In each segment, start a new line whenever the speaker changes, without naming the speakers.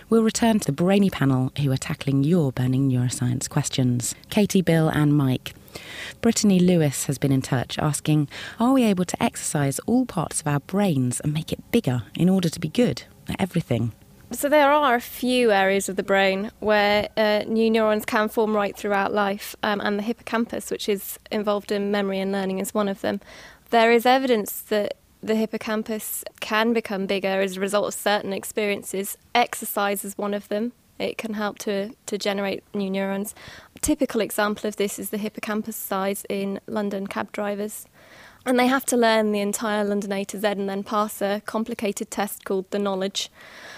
We'll return to the brainy panel who are tackling your burning neuroscience questions. Katie, Bill and Mike. Brittany Lewis has been in touch asking, are we able to exercise all parts of our brains and make it bigger in order to be good at everything?
So there are a few areas of the brain where new neurons can form right throughout life, and the hippocampus, which is involved in memory and learning, is one of them. There is evidence that the hippocampus can become bigger as a result of certain experiences. Exercise is one of them. It can help to generate new neurons. A typical example of this is the hippocampus size in London cab drivers. And they have to learn the entire London A to Z and then pass a complicated test called the knowledge.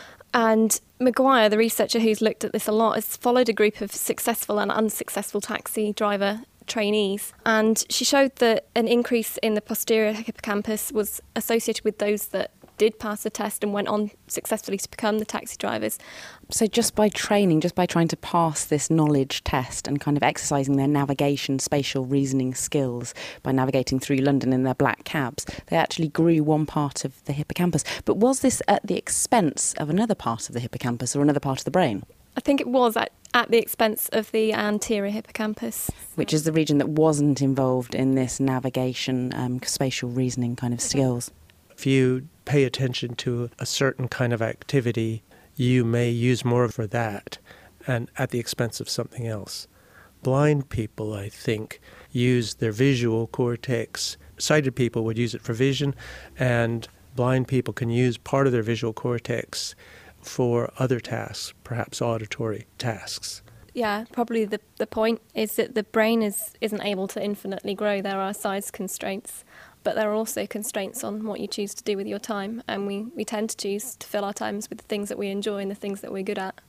And Maguire, the researcher who's looked at this a lot, has followed a group of successful and unsuccessful taxi driver trainees. And she showed that an increase in the posterior hippocampus was associated with those that did pass the test and went on successfully to become the taxi drivers.
So just by training, just by trying to pass this knowledge test and kind of exercising their navigation, spatial reasoning skills by navigating through London in their black cabs, they actually grew one part of the hippocampus. But was this at the expense of another part of the hippocampus or another part of the brain?
I think it was at the expense of the anterior hippocampus.
Which is the region that wasn't involved in this navigation, spatial reasoning kind of skills.
If you pay attention to a certain kind of activity, you may use more for that and at the expense of something else. Blind people, I think, use their visual cortex. Sighted people would use it for vision, and blind people can use part of their visual cortex for other tasks, perhaps auditory tasks.
Yeah, probably the point is that the brain isn't able to infinitely grow. There are size constraints, but there are also constraints on what you choose to do with your time, and we tend to choose to fill our times with the things that we enjoy and the things that we're good at.